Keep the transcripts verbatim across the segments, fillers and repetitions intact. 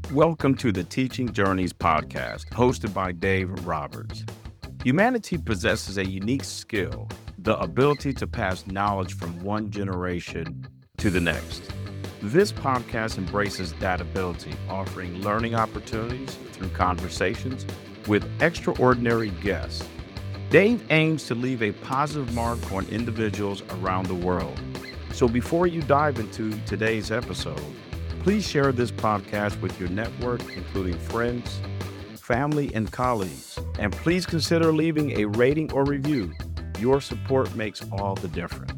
Welcome to the Teaching Journeys podcast, hosted by Dave Roberts. Humanity possesses a unique skill, the ability to pass knowledge from one generation to the next. This podcast embraces that ability, offering learning opportunities through conversations with extraordinary guests. Dave aims to leave a positive mark on individuals around the world. So before you dive into today's episode, please share this podcast with your network, including friends, family, and colleagues. And please consider leaving a rating or review. Your support makes all the difference.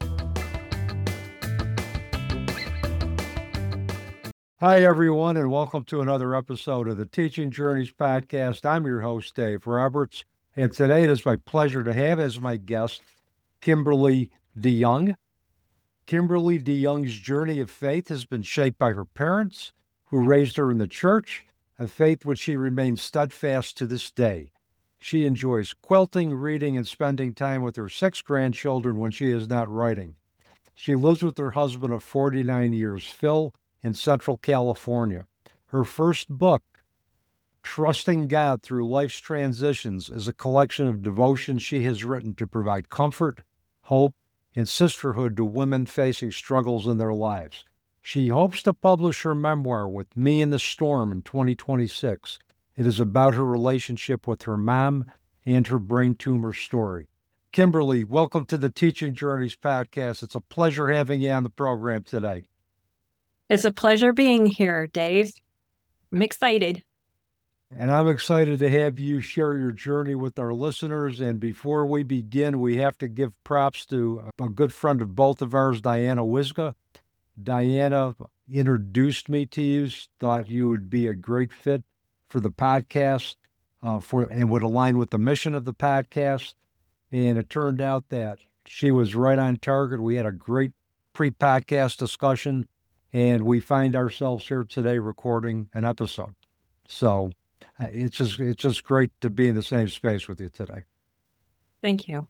Hi, everyone, and welcome to another episode of the Teaching Journeys podcast. I'm your host, Dave Roberts, and today it is my pleasure to have as my guest Kimberly DeYoung. Kimberly DeYoung's journey of faith has been shaped by her parents, who raised her in the church, a faith which she remains steadfast to this day. She enjoys quilting, reading, and spending time with her six grandchildren when she is not writing. She lives with her husband of forty-nine years, Phil, in Central California. Her first book, Trusting God Through Life's Transitions, is a collection of devotions she has written to provide comfort, hope, and sisterhood to women facing struggles in their lives. She hopes to publish her memoir, With Me in the Storm, in twenty twenty-six. It is about her relationship with her mom and her brain tumor story. Kimberly, welcome to the Teaching Journeys podcast. It's a pleasure having you on the program today. It's a pleasure being here, Dave. I'm excited. And I'm excited to have you share your journey with our listeners. And before we begin, we have to give props to a good friend of both of ours, Diana Wisga. Diana introduced me to you, thought you would be a great fit for the podcast uh, for and would align with the mission of the podcast. And it turned out that she was right on target. We had a great pre-podcast discussion, and we find ourselves here today recording an episode. So uh, it's just it's just great to be in the same space with you today. Thank you.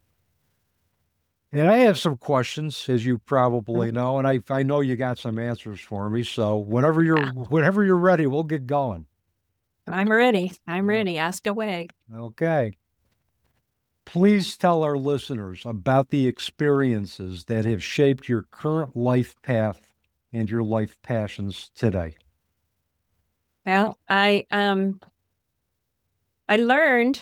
And I have some questions, as you probably know, and I I know you got some answers for me. So whenever you're whenever you're ready, we'll get going. I'm ready. I'm ready. Ask away. Okay. Please tell our listeners about the experiences that have shaped your current life path and your life passions today. Well, I um I learned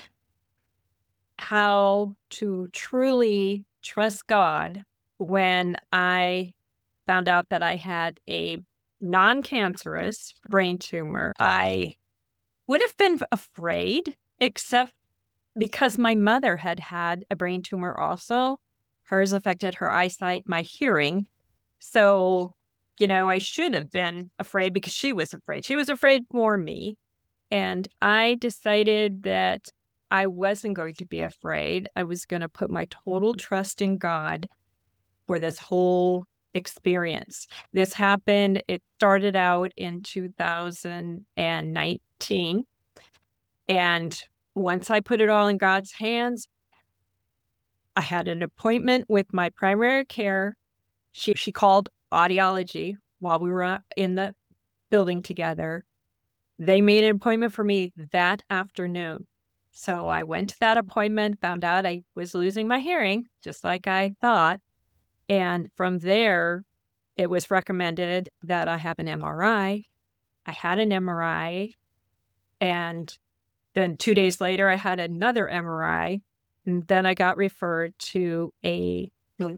how to truly trust God when I found out that I had a non-cancerous brain tumor. I would have been afraid, except because my mother had had a brain tumor also. Hers affected her eyesight, my hearing. So, you know, I should have been afraid because she was afraid. She was afraid for me. And I decided that I wasn't going to be afraid. I was going to put my total trust in God for this whole experience. This happened, it started out in two thousand nineteen. And once I put it all in God's hands, I had an appointment with my primary care. She, she called audiology while we were in the building together. They made an appointment for me that afternoon. So I went to that appointment, found out I was losing my hearing, just like I thought. And from there, it was recommended that I have an M R I. I had an M R I. And then two days later, I had another M R I. And then I got referred to a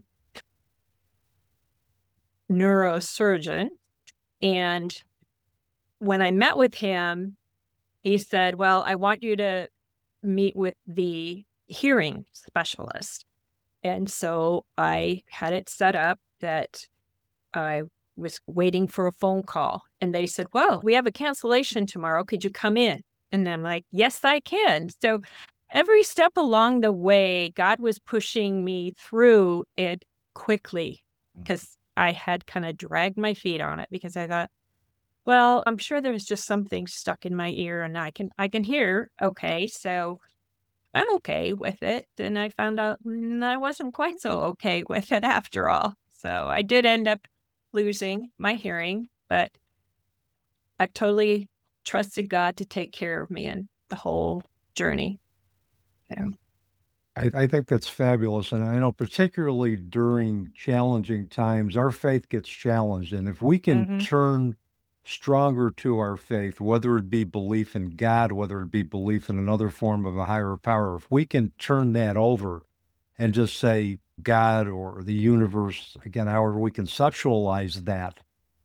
neurosurgeon. And when I met with him, he said, well, I want you to meet with the hearing specialist. And so I had it set up that I was waiting for a phone call. And they said, well, we have a cancellation tomorrow. Could you come in? And I'm like, yes, I can. So every step along the way, God was pushing me through it quickly because I had kind of dragged my feet on it because I thought, well, I'm sure there's just something stuck in my ear and I can I can hear. Okay, so I'm okay with it. And I found out mm, I wasn't quite so okay with it after all. So I did end up losing my hearing, but I totally trusted God to take care of me in the whole journey. Yeah. I, I think that's fabulous. And I know particularly during challenging times, our faith gets challenged. And if we can Mhm. turn stronger to our faith, whether it be belief in God, whether it be belief in another form of a higher power, if we can turn that over and just say God or the universe, again, however we conceptualize that,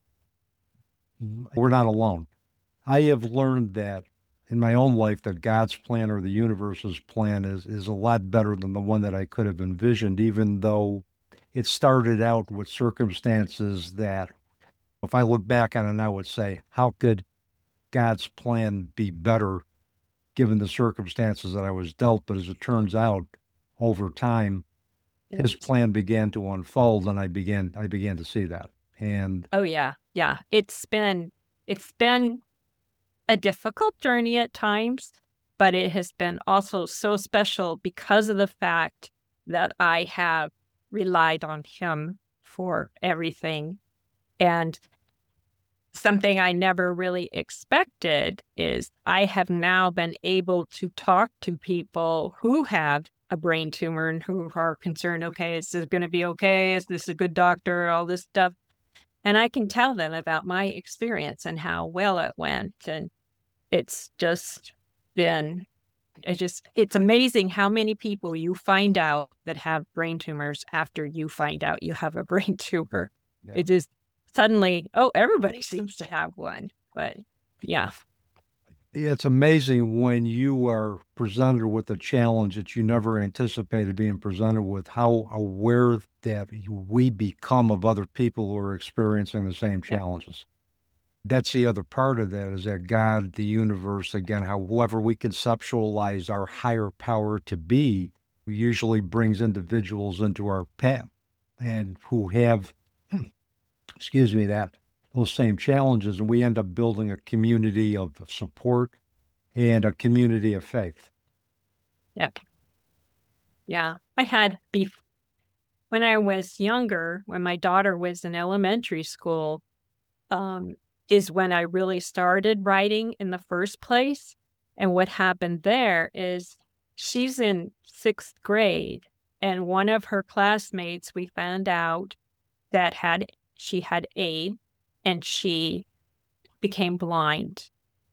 we're not alone. I have learned that in my own life that God's plan or the universe's plan is is a lot better than the one that I could have envisioned, even though it started out with circumstances that, if I look back on it, I would say, how could God's plan be better given the circumstances that I was dealt? But as it turns out, over time, his Yes. plan began to unfold, and I began I began to see that. And Oh yeah, yeah. It's been it's been a difficult journey at times, but it has been also so special because of the fact that I have relied on him for everything. And something I never really expected is I have now been able to talk to people who have a brain tumor and who are concerned, okay, is this going to be okay? Is this a good doctor? All this stuff. And I can tell them about my experience and how well it went. And it's just been, it just, it's amazing how many people you find out that have brain tumors after you find out you have a brain tumor. Yeah. It just suddenly, oh, everybody seems to have one. But yeah. Yeah, it's amazing when you are presented with a challenge that you never anticipated being presented with, how aware that we become of other people who are experiencing the same Yeah. challenges. That's the other part of that, is that God, the universe, again, however we conceptualize our higher power to be, usually brings individuals into our path and who have, excuse me, that those same challenges, and we end up building a community of support and a community of faith. Yeah. Yeah. I had beef when I was younger, when my daughter was in elementary school, um, is when I really started writing in the first place. And what happened there is she's in sixth grade, and one of her classmates, we found out that had she had AIDS and she became blind.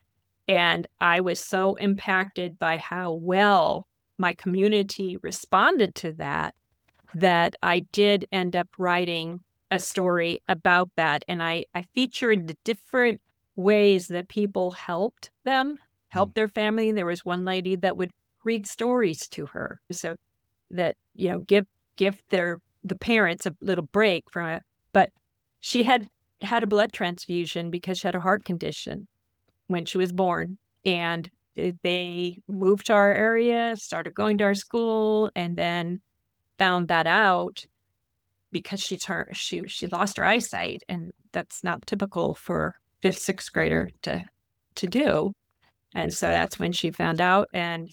And I was so impacted by how well my community responded to that, that I did end up writing a story about that. And I, I featured the different ways that people helped them, helped their family. There was one lady that would read stories to her. So that, you know, give give their the parents a little break from it. But she had had a blood transfusion because she had a heart condition when she was born. And they moved to our area, started going to our school, and then found that out because she turned she she lost her eyesight, and that's not typical for fifth, sixth grader to to do. And so that's when she found out, and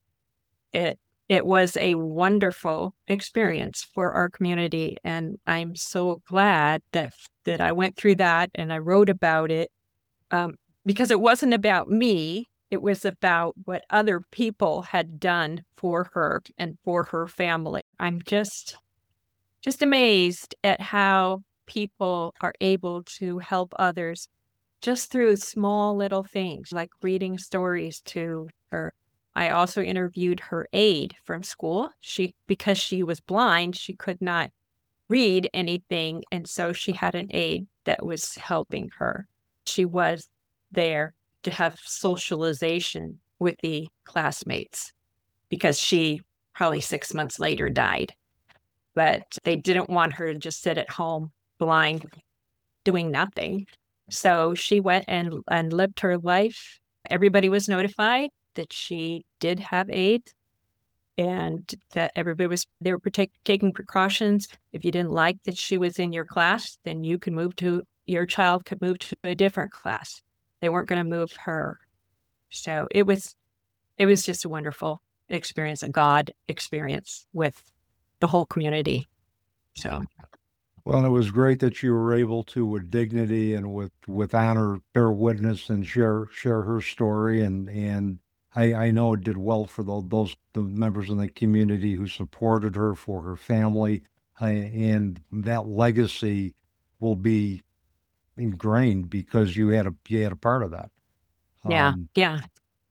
it it was a wonderful experience for our community. And I'm so glad that that I went through that and I wrote about it, um, because it wasn't about me. It was about what other people had done for her and for her family. I'm just just amazed at how people are able to help others just through small little things like reading stories to her. I also interviewed her aide from school. She, because she was blind, she could not read anything. And so she had an aide that was helping her. She was there to have socialization with the classmates because she probably six months later died. But they didn't want her to just sit at home blind, doing nothing. So she went and, and lived her life. Everybody was notified that she did have AIDS and that everybody was, they were take, taking precautions. If you didn't like that she was in your class, then you could move to, your child could move to a different class. They weren't going to move her. So it was, it was just a wonderful experience, a God experience with the whole community. So. Well, it was great that you were able to, with dignity and with with honor, bear witness and share share her story, and and I I know it did well for tho- those the members in the community who supported her, for her family, uh, and that legacy will be ingrained because you had a you had a part of that. Yeah. Um, Yeah.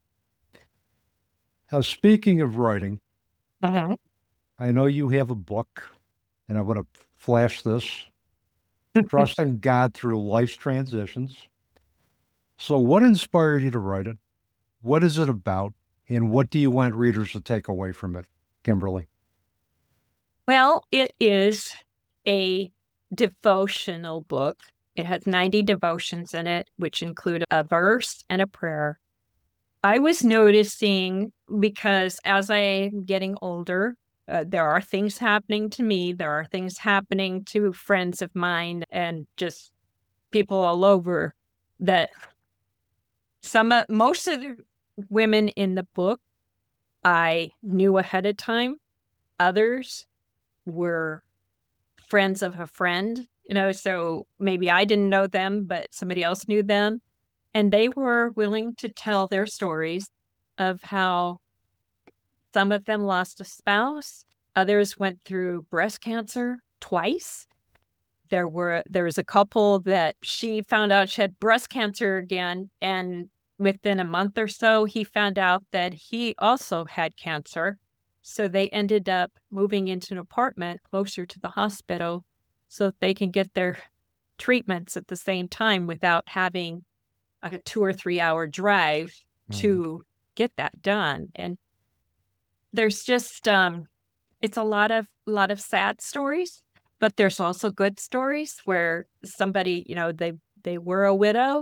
Now, speaking of writing, Uh-huh. I know you have a book, and I'm going to flash this: Trusting God Through Life's Transitions. So, what inspired you to write it? What is it about? And what do you want readers to take away from it, Kimberly? Well, it is a devotional book. It has ninety devotions in it, which include a verse and a prayer. I was noticing because as I'm getting older, uh, there are things happening to me. There are things happening to friends of mine and just people all over that some, of, most of the women in the book I knew ahead of time. Others were friends of a friend, you know, so maybe I didn't know them, but somebody else knew them. And they were willing to tell their stories of how some of them lost a spouse, others went through breast cancer twice. There were there was a couple that she found out she had breast cancer again, and within a month or so, he found out that he also had cancer. So they ended up moving into an apartment closer to the hospital so that they can get their treatments at the same time without having a two or three hour drive Mhm. to get that done. And there's just um it's a lot of lot of sad stories, but there's also good stories where somebody, you know, they they were a widow,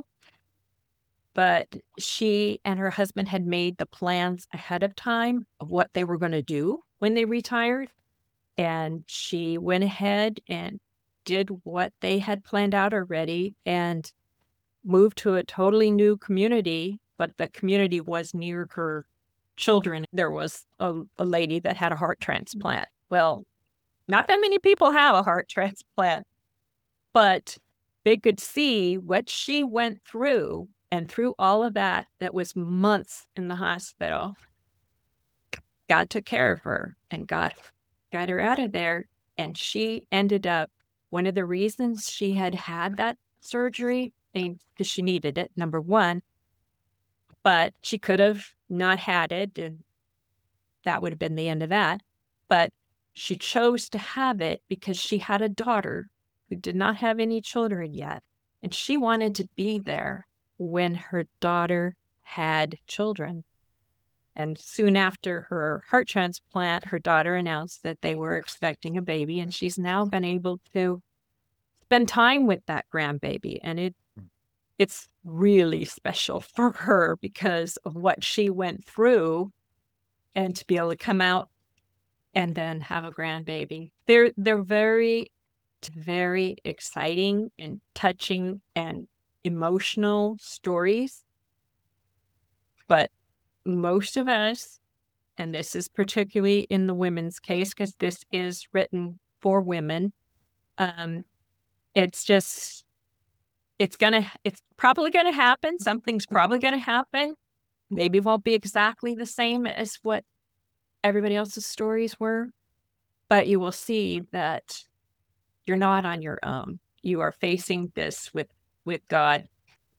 but she and her husband had made the plans ahead of time of what they were going to do when they retired. And she went ahead and did what they had planned out already and moved to a totally new community, but the community was near her children. There was a, a lady that had a heart transplant. Well, not that many people have a heart transplant, but they could see what she went through. And through all of that, that was months in the hospital, God took care of her and got, got her out of there. And she ended up, one of the reasons she had had that surgery, because she needed it, number one, but she could have not had it, and that would have been the end of that. But she chose to have it because she had a daughter who did not have any children yet. And she wanted to be there when her daughter had children. And soon after her heart transplant, her daughter announced that they were expecting a baby, and she's now been able to spend time with that grandbaby. And it it's really special for her because of what she went through, and to be able to come out and then have a grandbaby. They're they're very, very exciting and touching and emotional stories. But most of us, and this is particularly in the women's case, because this is written for women, um, it's just it's gonna it's probably gonna happen. Something's probably gonna happen. Maybe it won't be exactly the same as what everybody else's stories were, but you will see that you're not on your own. You are facing this with with God.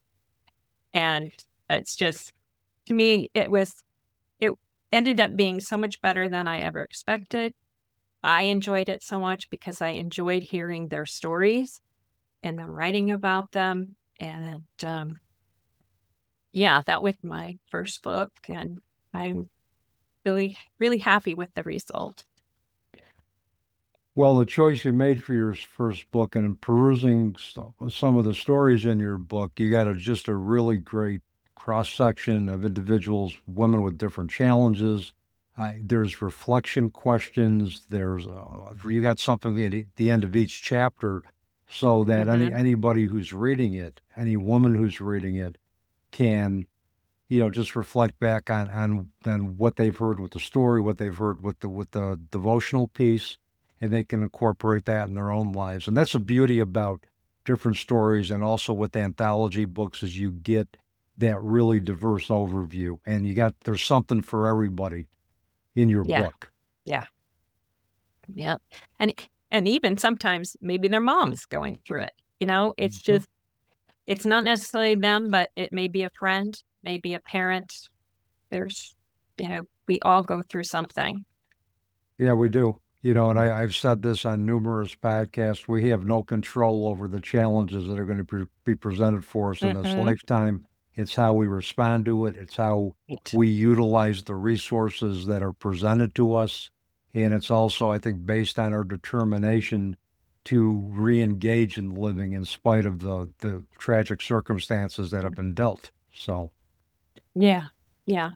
And it's just, to me, it was it ended up being so much better than I ever expected. I enjoyed it so much because I enjoyed hearing their stories and then writing about them. And um, yeah, that was my first book, and I'm really, really happy with the result. Well, the choice you made for your first book, and in perusing so- some of the stories in your book, you got a, just a really great cross section of individuals, women with different challenges. I, there's reflection questions. There's uh, you got something at the the end of each chapter, so that any Mhm. anybody who's reading it, any woman who's reading it, can, you know, just reflect back on on on what they've heard with the story, what they've heard with the with the devotional piece, and they can incorporate that in their own lives. And that's the beauty about different stories, and also with anthology books, is you get that really diverse overview, and you got, there's something for everybody in your Yeah. book. Yeah. Yeah. And and even sometimes maybe their mom's going through it. You know, it's Mhm. just, it's not necessarily them, but it may be a friend, maybe a parent. There's, you know, we all go through something. Yeah, we do. You know, and I, I've said this on numerous podcasts. We have no control over the challenges that are going to pre- be presented for us in this Mhm. lifetime. It's how we respond to it. It's how Right. we utilize the resources that are presented to us. And it's also, I think, based on our determination to re-engage in living in spite of the, the tragic circumstances that have been dealt. So Yeah. Yeah.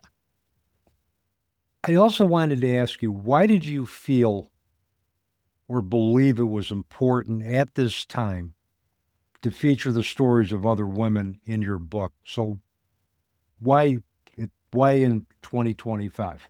I also wanted to ask you, why did you feel or believe it was important at this time to feature the stories of other women in your book? So why why in twenty twenty-five?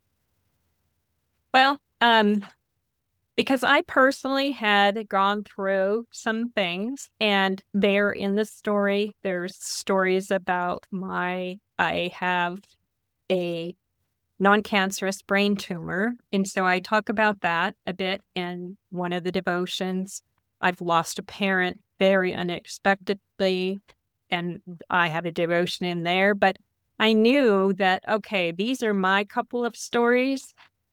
Well, um, because I personally had gone through some things, and there in the story, there's stories about my, I have a non-cancerous brain tumor. And so I talk about that a bit in one of the devotions. I've lost a parent very unexpectedly, and I have a devotion in there. But I knew that, okay, these are my couple of stories,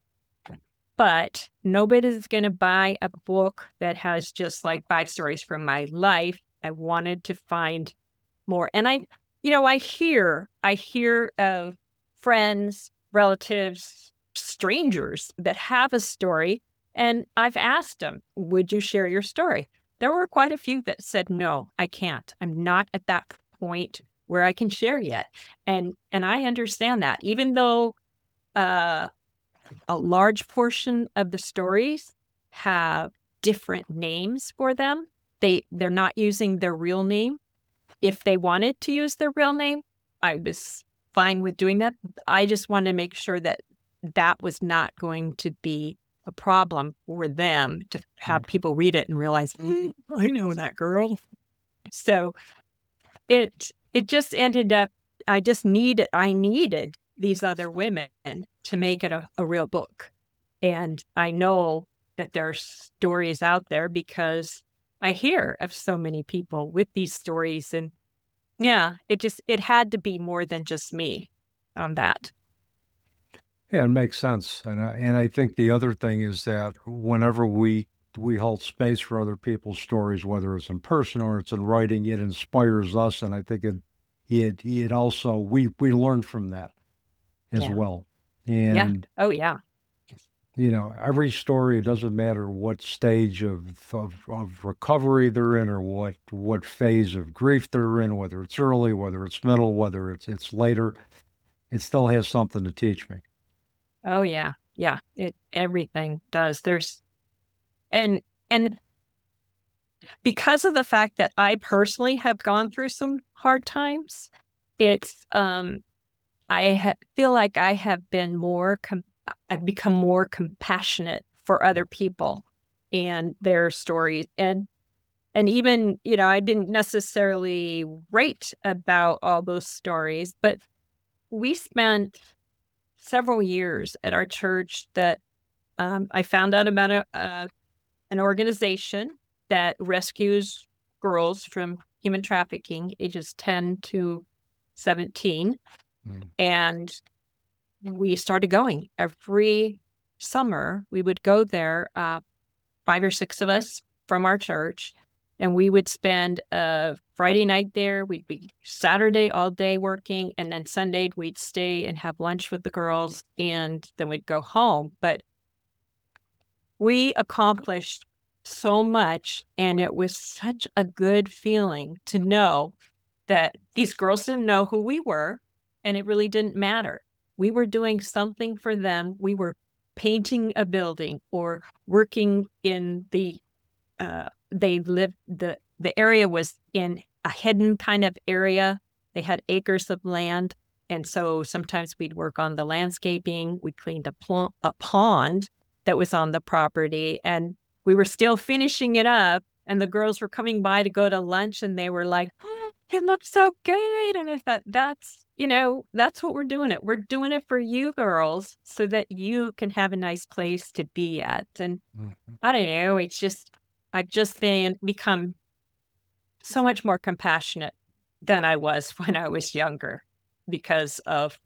but nobody's going to buy a book that has just like five stories from my life. I wanted to find more. And I, you know, I hear, I hear of friends, relatives, strangers that have a story. And I've asked them, would you share your story? There were quite a few that said, no, I can't. I'm not at that point where I can share yet. And, and I understand that, even though, uh, a large portion of the stories have different names for them. They, they're not using their real name. If they wanted to use their real name, I was fine with doing that. I just wanted to make sure that that was not going to be a problem for them to have people read it and realize, "Mm, I know that girl." So it it just ended up, I just needed, I needed these other women to make it a, a real book. And I know that there's stories out there because I hear of so many people with these stories. And yeah, it just, it had to be more than just me on that. Yeah, it makes sense. And I, and I think the other thing is that whenever we we hold space for other people's stories, whether it's in person or it's in writing, it inspires us. And I think it it it also, we we learn from that as Yeah. well. Yeah. And Oh, yeah. you know, every story, it doesn't matter what stage of, of of recovery they're in, or what what phase of grief they're in, whether it's early, whether it's middle, whether it's it's later, it still has something to teach me. Oh, yeah. Yeah. It, everything does. There's, and, and because of the fact that I personally have gone through some hard times, it's, um, I ha- feel like I have been more, com- I've become more compassionate for other people and their stories. And, and even, you know, I didn't necessarily write about all those stories, but we spent several years at our church that, um, I found out about a, uh, an organization that rescues girls from human trafficking, ages ten to seventeen. Mm. And we started going every summer. We would go there, uh, five or six of us from our church, and we would spend a Friday night there. We'd be Saturday all day working, and then Sunday we'd stay and have lunch with the girls, and then we'd go home. But we accomplished so much, and it was such a good feeling to know that these girls didn't know who we were, and it really didn't matter. We were doing something for them. We were painting a building or working in the, uh, they lived, the, the area was in a hidden kind of area. They had acres of land. And so sometimes we'd work on the landscaping. We cleaned a, pl- a pond that was on the property. And we were still finishing it up. And the girls were coming by to go to lunch and they were like, oh, it looks so good. And I thought, that's, you know, that's what we're doing it. We're doing it for you girls so that you can have a nice place to be at. And Mhm. I don't know, it's just, I've just been, become so much more compassionate than I was when I was younger because of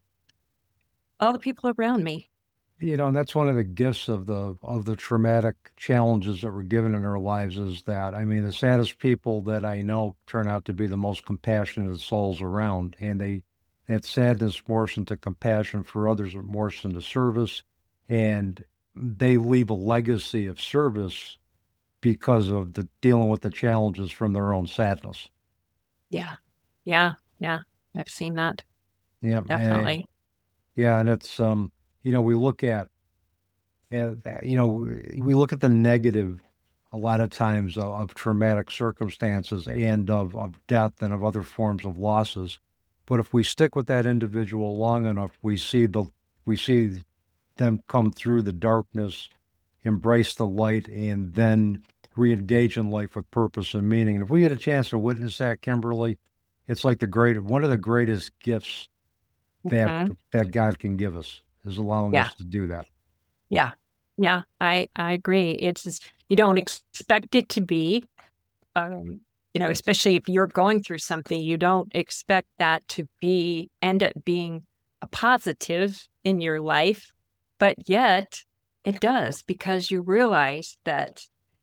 all the people around me. You know, and that's one of the gifts of the of the traumatic challenges that we're given in our lives is that, I mean, the saddest people that I know turn out to be the most compassionate souls around. And they that sadness morphs into compassion for others, it morphs into service. And they leave a legacy of service because of the dealing with the challenges from their own sadness. Yeah. Yeah. Yeah. I've seen that. Yeah. And, Definitely. yeah. And it's um, you know, we look at And, uh, you know, we look at the negative a lot of times of, of traumatic circumstances and of, of death and of other forms of losses. But if we stick with that individual long enough, we see the we see them come through the darkness, embrace the light, and then re-engage in life with purpose and meaning. And if we get a chance to witness that, Kimberly, it's like the great one of the greatest gifts that Mhm. that God can give us is allowing Yeah. us to do that. Yeah. Yeah. I, I agree. It's just, you don't expect it to be, um, you know, especially if you're going through something, you don't expect that to be, end up being a positive in your life. But yet it does because you realize that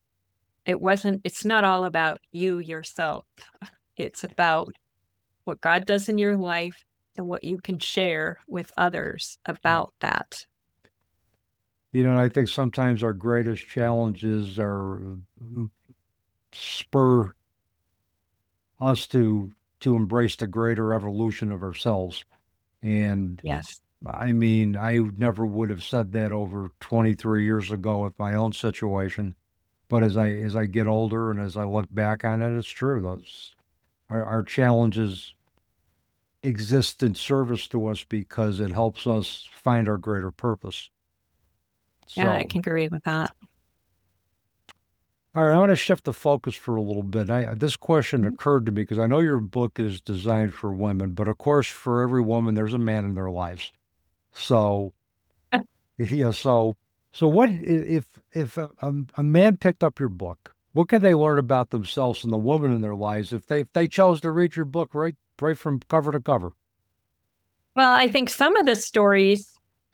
it wasn't, it's not all about you yourself. It's about what God does in your life and what you can share with others about that. You know, and I think sometimes our greatest challenges are uh, spur us to to embrace the greater evolution of ourselves. And Yes. I mean, I never would have said that over twenty-three years ago with my own situation. But as I as I get older and as I look back on it, it's true. Those our, our challenges exist in service to us because it helps us find our greater purpose. Yeah, I So can agree with that. all right, I want to shift the focus for a little bit. I, this question Mhm. occurred to me because I know your book is designed for women, but of course, for every woman, there's a man in their lives. So, yeah, so, so what i- if if a, a, a man picked up your book? What can they learn about themselves and the woman in their lives if they if they chose to read your book right right from cover to cover? Well, I think some of the stories,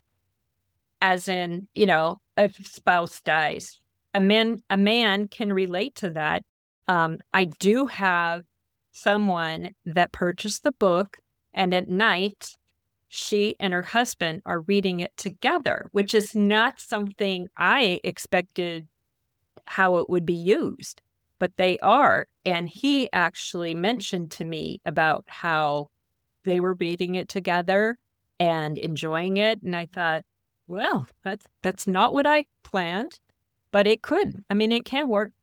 as in, you know, a spouse dies, a man, a man can relate to that. Um, I do have someone that purchased the book, and at night, she and her husband are reading it together, which is not something I expected how it would be used, but they are. And he actually mentioned to me about how they were reading it together and enjoying it. And I thought, well, that's that's not what I planned, but it could. I mean, it can work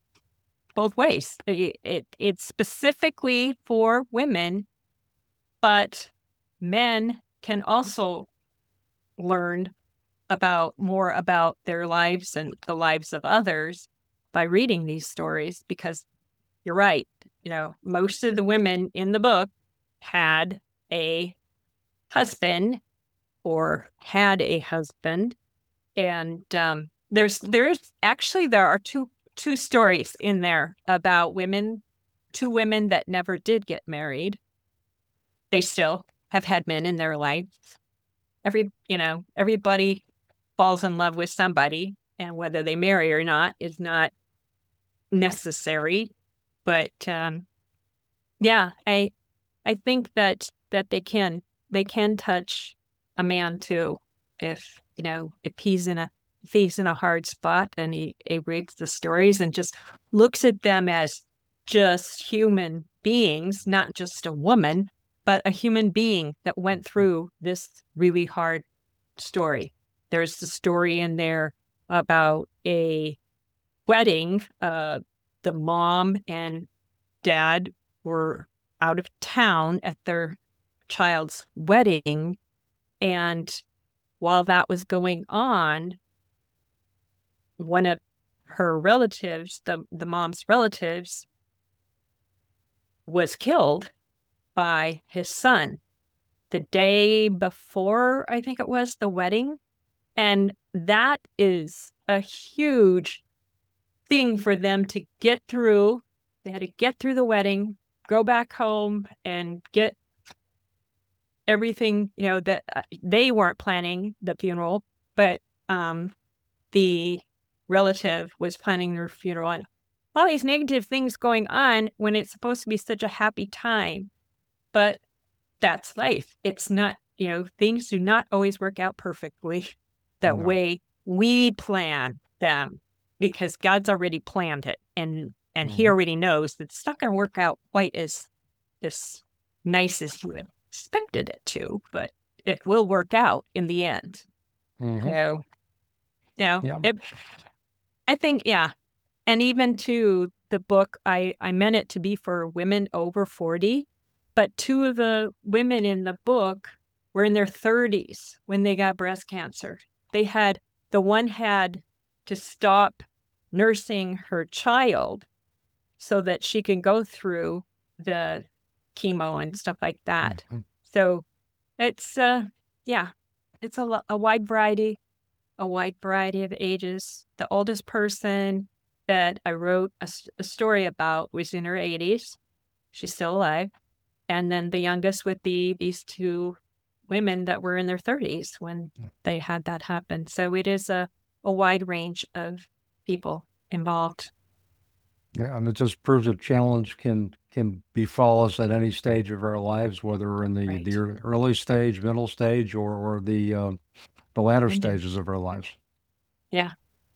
both ways. It, it it's specifically for women, but men can also learn about more about their lives and the lives of others by reading these stories because you're right. You know, most of the women in the book had a husband or had a husband. And um, there's there's actually there are two two stories in there about women, two women that never did get married. They still have had men in their life. Every you know everybody falls in love with somebody, and whether they marry or not is not necessary. But um, yeah, I I think that that they can they can touch a man too if you know if he's in a if he's in a hard spot and he, he reads the stories and just looks at them as just human beings, not just a woman, but a human being that went through this really hard story. There's the story in there about a wedding. Uh, the mom and dad were out of town at their child's wedding. And while that was going on, one of her relatives, the, the mom's relatives, was killed by his son the day before, I think it was, the wedding. And that is a huge thing for them to get through. They had to get through the wedding, go back home and get everything, you know, that uh, they weren't planning the funeral, but um, the relative was planning their funeral. And all these negative things going on when it's supposed to be such a happy time. But that's life. It's not, you know, things do not always work out perfectly that No. way we plan them, because God's already planned it. And and he Mhm. already knows that it's not going to work out quite as, as nice as you expected it to, but it will work out in the end. Mhm. So, you know, Yeah. it, I think, yeah. And even to the book, I, I meant it to be for women over forty, but two of the women in the book were in their thirties when they got breast cancer. They had, the one had to stop nursing her child so that she can go through the chemo and stuff like that. Mhm. So it's, uh, yeah, it's a, lo- a wide variety, a wide variety of ages. The oldest person that I wrote a, s- a story about was in her eighties. She's still alive. And then the youngest would be these two women that were in their thirties when they had that happen. So it is a, a wide range of people involved. Yeah, and it just proves that challenge can can befall us at any stage of our lives, whether we're in the Right. the ear- early stage, middle stage, or or the uh, the latter Indeed. stages of our lives. Yeah.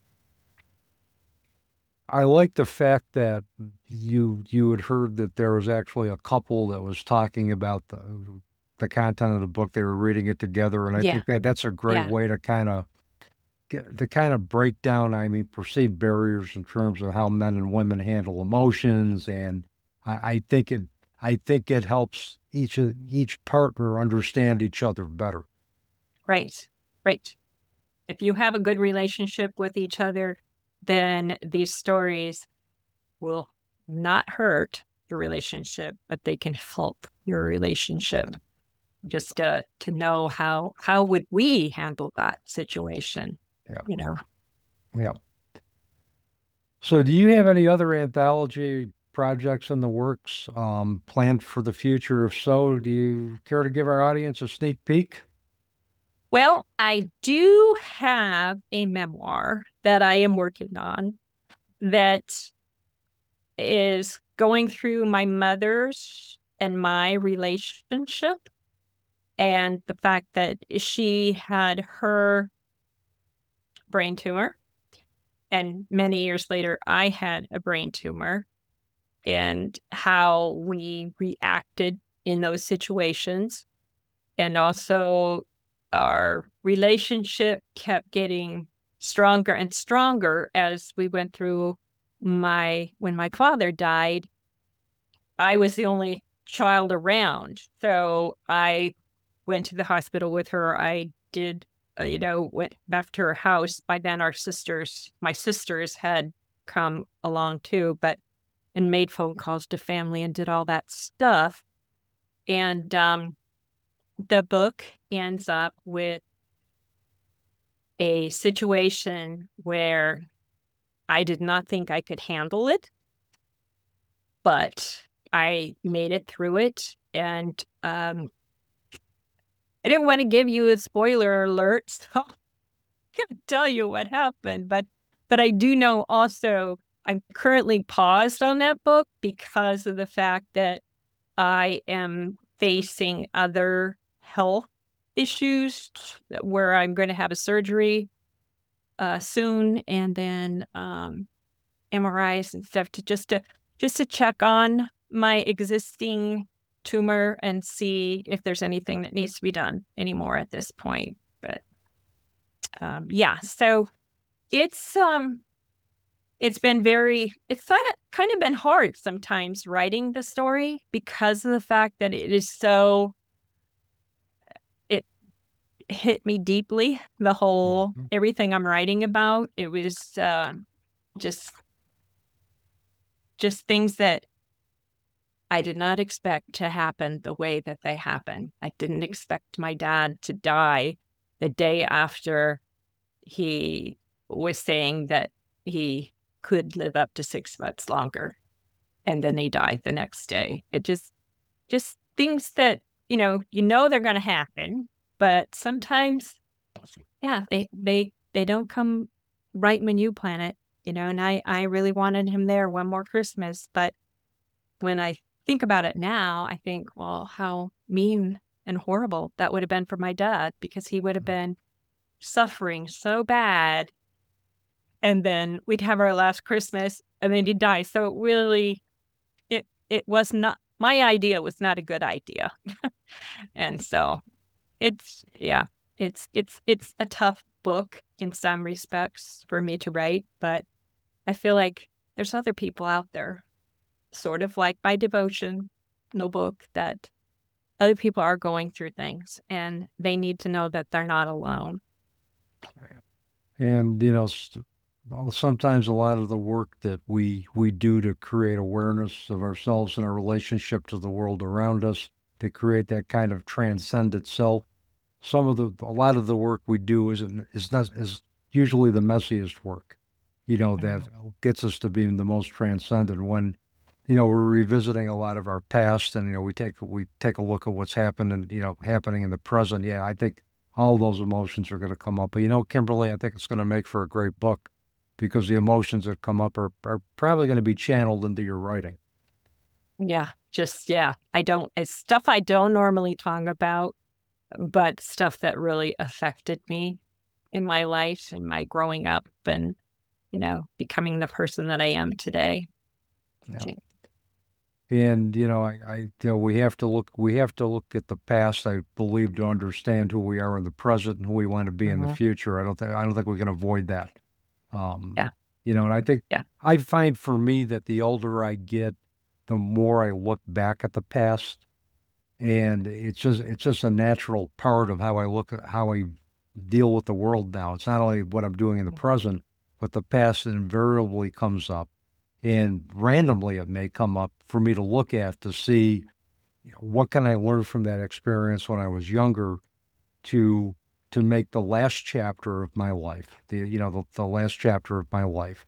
I like the fact that you you had heard that there was actually a couple that was talking about the the content of the book. They were reading it together, and I Yeah. think that that's a great Yeah. way to kind of get to kind of break down, I mean, perceived barriers in terms of how men and women handle emotions, and I, I think it I think it helps each of each partner understand each other better. Right. Right. If you have a good relationship with each other, then these stories will not hurt your relationship, but they can help your relationship. Just uh, to know how how would we handle that situation, Yeah, you know? yeah. So, do you have any other anthology projects in the works um, planned for the future? If so, do you care to give our audience a sneak peek? Well, I do have a memoir that I am working on that is going through my mother's and my relationship, and the fact that she had her brain tumor, and many years later, I had a brain tumor, and how we reacted in those situations. And also, our relationship kept getting stronger and stronger as we went through my, when my father died, I was the only child around. So I went to the hospital with her. I did, uh, you know, went back to her house. By then, our sisters, my sisters had come along too, but, and made phone calls to family and did all that stuff. And um, the book ends up with a situation where I did not think I could handle it, but I made it through it. And um, I didn't want to give you a spoiler alert, so I can't tell you what happened. But but I do know also I'm currently paused on that book because of the fact that I am facing other health issues where I'm going to have a surgery uh, soon, and then um, M R Is and stuff to just to just to check on my existing tumor and see if there's anything that needs to be done anymore at this point. But um, yeah, so it's um it's been very it's kind of kind of been hard sometimes writing the story because of the fact that it is so it hit me deeply. The whole, Mhm. everything I'm writing about, it was uh, just, just things that I did not expect to happen the way that they happened. I didn't expect my dad to die the day after he was saying that he could live up to six months longer. And then he died the next day. It just, just things that, you know, you know, they're going to happen, but sometimes, yeah, they, they, they don't come right when you plan it, you know, and I, I really wanted him there one more Christmas. But when I think about it now, I think, well, how mean and horrible that would have been for my dad, because he would have been suffering so bad. And then we'd have our last Christmas and then he'd die. So it really, it, it was not, my idea was not a good idea. And so it's, yeah, it's, it's, it's a tough book in some respects for me to write, but I feel like there's other people out there, sort of like my devotion, no book, that other people are going through things and they need to know that they're not alone. And, you know, s- well, sometimes a lot of the work that we we do to create awareness of ourselves and our relationship to the world around us, to create that kind of transcendent self, some of the a lot of the work we do is is not is usually the messiest work, you know, that gets us to being the most transcendent when, you know, we're revisiting a lot of our past, and you know we take we take a look at what's happened and you know happening in the present. Yeah, I think all those emotions are going to come up. But you know, Kimberly, I think it's going to make for a great book because the emotions that come up are, are probably going to be channeled into your writing. Yeah, just, yeah, I don't, it's stuff I don't normally talk about, but stuff that really affected me in my life and my growing up and, you know, becoming the person that I am today. Yeah. And you know, I, I you know we have to look we have to look at the past, I believe, to understand who we are in the present and who we want to be in the Mhm. future. I don't think I don't think we can avoid that. Um, Yeah. you know, and I think Yeah. I find for me that the older I get, the more I look back at the past, and it's just it's just a natural part of how I look at how I deal with the world now. It's not only what I'm doing in the present, but the past invariably comes up, and randomly it may come up for me to look at to see, you know, what can I learn from that experience when I was younger to to make the last chapter of my life, the you know the, the last chapter of my life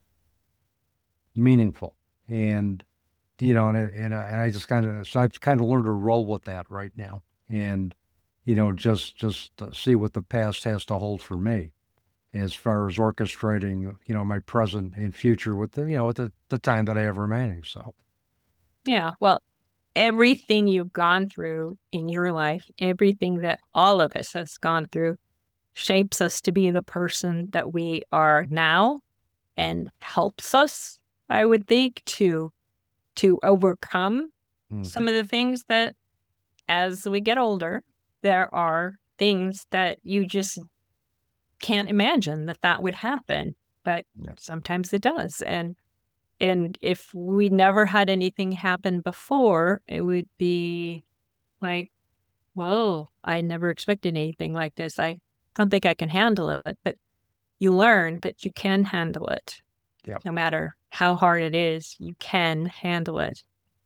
meaningful. And you know, and and, I- and I just kind of so I've kind of learned to roll with that right now, and you know, just just uh, see what the past has to hold for me as far as orchestrating, you know, my present and future with the you know with the, the time that I have remaining. So Yeah. Well, everything you've gone through in your life, everything that all of us has gone through shapes us to be the person that we are now and helps us, I would think, to to overcome mm, some of the things that as we get older, there are things that you just can't imagine that that would happen, but yeah, sometimes it does. And and if we never had anything happen before, it would be like, whoa, I never expected anything like this. I don't think I can handle it. But you learn that you can handle it. yeah, No matter how hard it is, you can handle it.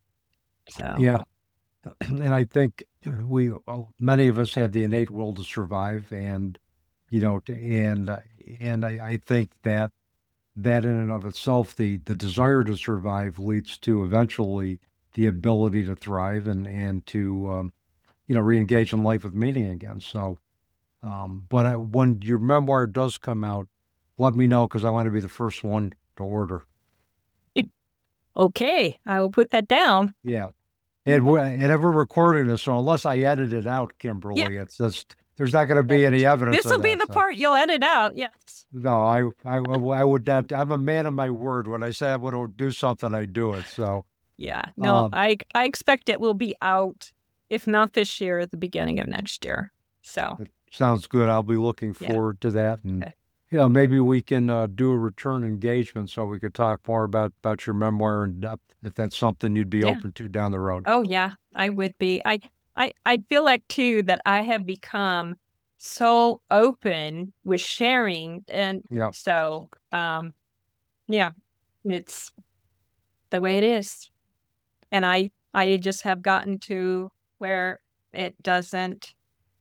So, yeah. And I think we well, many of us have the innate will to survive, and you know, to- and uh, and I, I think that that in and of itself, the the desire to survive leads to eventually the ability to thrive and and to um, you know reengage in life with meaning again. So, um, but I, when your memoir does come out, let me know because I want to be the first one to order. okay, I will put that down. Yeah, and we're, and we're recording this, so unless I edit it out, Yeah. Kimberly, it's just there's not going to be any evidence This of will be that. the So. part you'll edit out. Yes. No, I, I, I would not. I'm a man of my word. When I say I'm going to do something, I do it. So, Yeah. No, um, I I expect it will be out, if not this year, at the beginning of next year. So, it sounds good. I'll be looking yeah. forward to that. And, Okay. you know, maybe we can uh, do a return engagement so we could talk more about, about your memoir in depth, if that's something you'd be Yeah. open to down the road. Oh, yeah, I would be. I I I feel like too that I have become so open with sharing. And Yeah. so, um, yeah, it's the way it is. And I, I just have gotten to where it doesn't,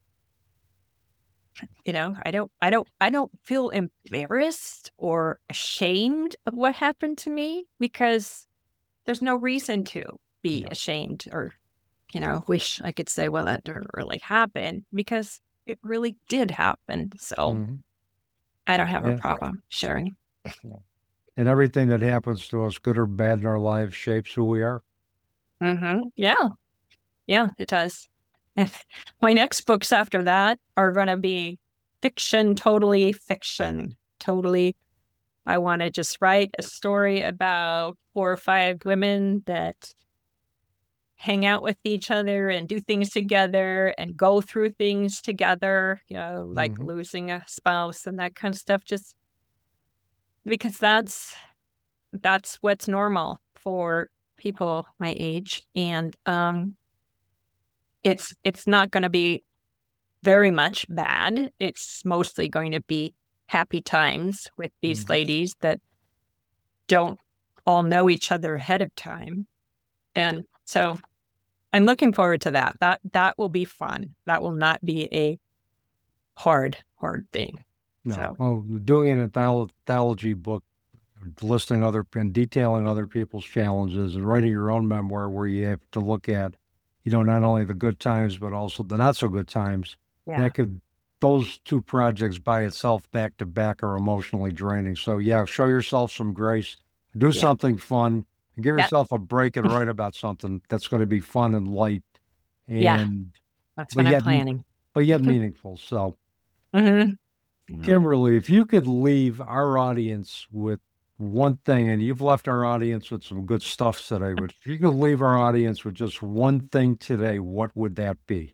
you know, I don't, I don't, I don't feel embarrassed or ashamed of what happened to me, because there's no reason to be Yeah. ashamed or, you know, wish I could say, well, that didn't really happen, because it really did happen. So Mhm. I don't have a Yeah. problem sharing. And everything that happens to us, good or bad in our lives, shapes who we are. Mm-hmm. Yeah. Yeah, it does. My next books after that are going to be fiction, totally fiction, totally. I want to just write a story about four or five women that hang out with each other and do things together and go through things together, you know, like Mhm. losing a spouse and that kind of stuff, just because that's that's what's normal for people my age. And um it's it's not going to be very much bad. It's mostly going to be happy times with these Mhm. ladies that don't all know each other ahead of time. And so I'm looking forward to that. That that will be fun. That will not be a hard, hard thing. No. So Well, doing an antholo- anthology book, listing other and detailing other people's challenges, and writing your own memoir where you have to look at, you know, not only the good times but also the not so good times. yeah. That could those two projects by itself back to back are emotionally draining. So yeah, show yourself some grace, do Yeah. something fun, and give Yeah. yourself a break and write about something that's going to be fun and light, Yeah. and That's but what I'm yet planning. but yet meaningful. So hmm Kimberly, if you could leave our audience with one thing, and you've left our audience with some good stuff today, but if you could leave our audience with just one thing today, what would that be?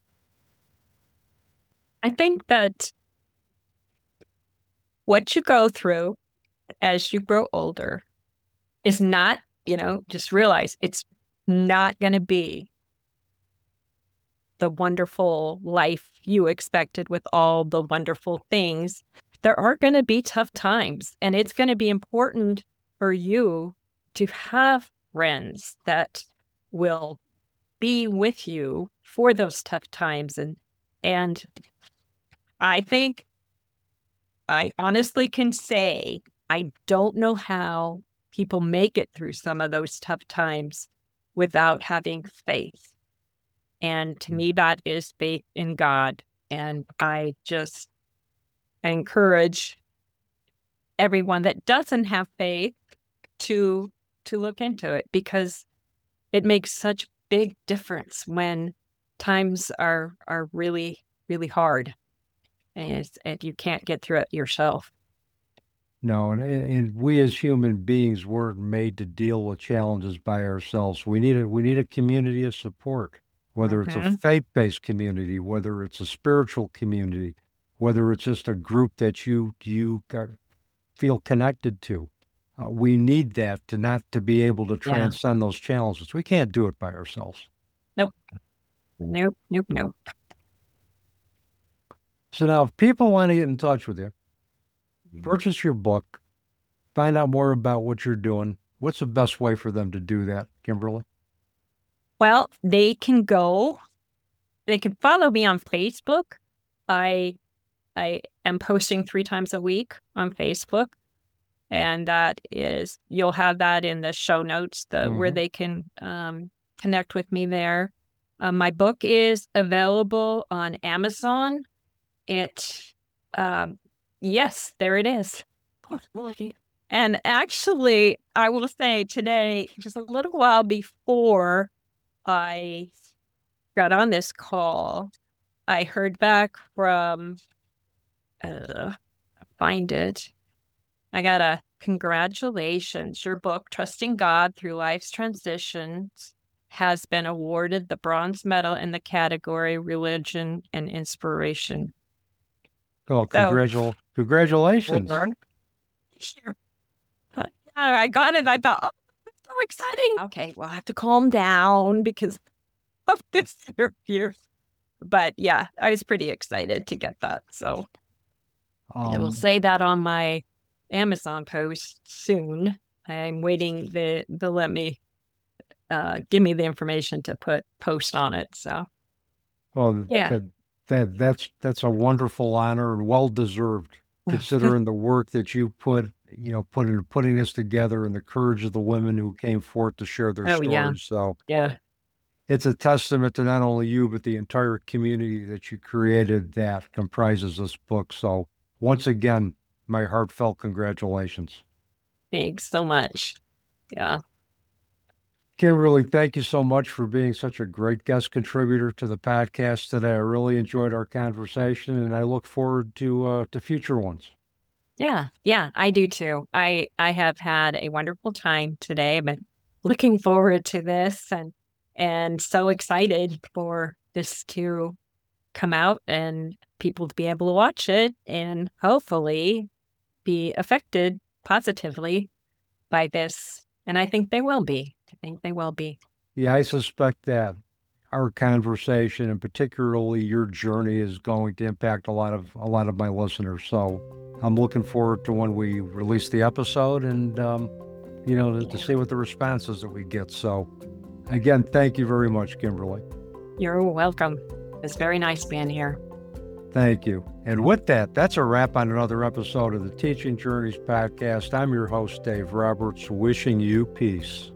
I think that what you go through as you grow older is not, you know, just realize it's not going to be the wonderful life you expected with all the wonderful things. There are going to be tough times, and it's going to be important for you to have friends that will be with you for those tough times. And and I think I honestly can say I don't know how people make it through some of those tough times without having faith. And to me, that is faith in God. And I just encourage everyone that doesn't have faith to to look into it, because it makes such big difference when times are are really, really hard, and, it's, and you can't get through it yourself. No, and, and we as human beings weren't made to deal with challenges by ourselves. We need a we need a community of support, whether it's a Mhm. faith-based community, whether it's a spiritual community, whether it's just a group that you you got, feel connected to. Uh, we need that to not to be able to Yeah. transcend those challenges. We can't do it by ourselves. Nope. Nope. Nope. Nope. So now, if people want to get in touch with you, purchase your book, find out more about what you're doing, what's the best way for them to do that, Kimberly? Well, they can go. They can follow me on Facebook. I I am posting three times a week on Facebook. And that is, you'll have that in the show notes, the where Mhm. they can um, connect with me there. Um, my book is available on Amazon. It, um, yes, there it is. And actually, I will say today, just a little while before I got on this call, I heard back from, uh, find it. I got a congratulations. Your book, Trusting God Through Life's Transitions, has been awarded the bronze medal in the category Religion and Inspiration. Oh, So, congratu- congratulations. sure. Uh, yeah, I got it. I thought, oh, that's so exciting. Okay, well, I have to calm down because of this interview. but yeah, I was pretty excited to get that. So I will Um, say that on my Amazon post soon. I'm waiting the the let me uh give me the information to put post on it. So well, yeah. that, that that's that's a wonderful honor and well deserved, considering the work that you put, you know, put in putting this together and the courage of the women who came forth to share their Oh yeah. stories. So Yeah. it's a testament to not only you, but the entire community that you created that comprises this book. So once again, my heartfelt congratulations. Thanks so much. Yeah. Kimberly, thank you so much for being such a great guest contributor to the podcast today. I really enjoyed our conversation and I look forward to uh, to future ones. Yeah. Yeah, I do too. I I have had a wonderful time today. I've been looking forward to this and and so excited for this to come out and people to be able to watch it and hopefully be affected positively by this. And I think they will be. I think they will be. Yeah, I suspect that our conversation and particularly your journey is going to impact a lot of a lot of my listeners. So I'm looking forward to when we release the episode and um, you know to, to see what the responses that we get. So again, thank you very much, Kimberly. You're welcome. It's very nice being here. Thank you. And with that, that's a wrap on another episode of the Teaching Journeys podcast. I'm your host, Dave Roberts, wishing you peace.